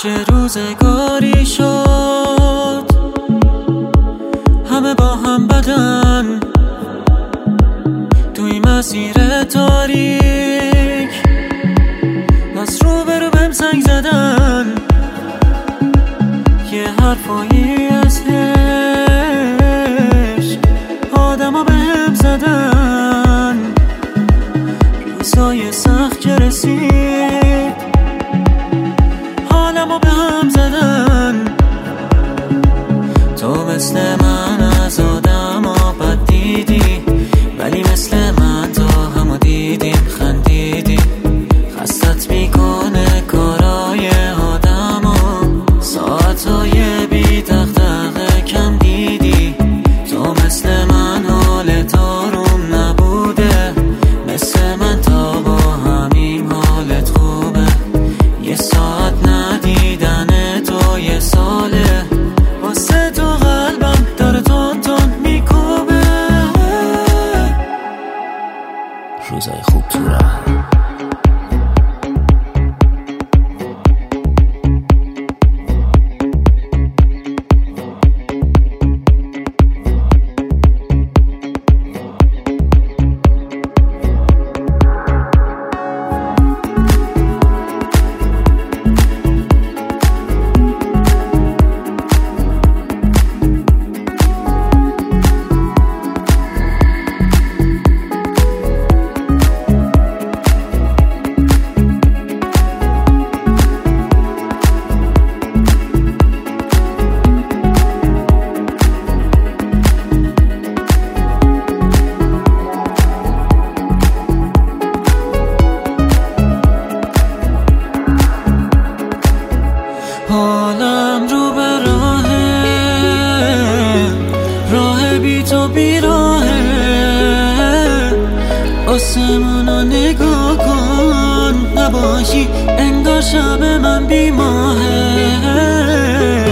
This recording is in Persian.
چه روزگاری شد همه با هم بدن توی مسیر تاریک، از روبرو بهم زنگ زدن یه حرفایی از عشق آدما بهم زدن. روزای سخت که رسید حالمو به هم زدن. تو مثل من از آدما بد دیدی، ولی مثل من تا همو دیدیم خندیدیم. خستت میکنه کارای آدما، ساعتای بی دغدغه کم دیدی. تو مثل من حالت آروم نبوده، مثل من تا با همین حالت خوبه. یه ساعت ندیدن تو یه ساله، واسه تو قلبم داره تون تون میکوبه. روزای خوب تو راه حالم رو به راه بی تو بیراهه. آسمونو نگاه کن، نباشی انگار شب من بی ماهه.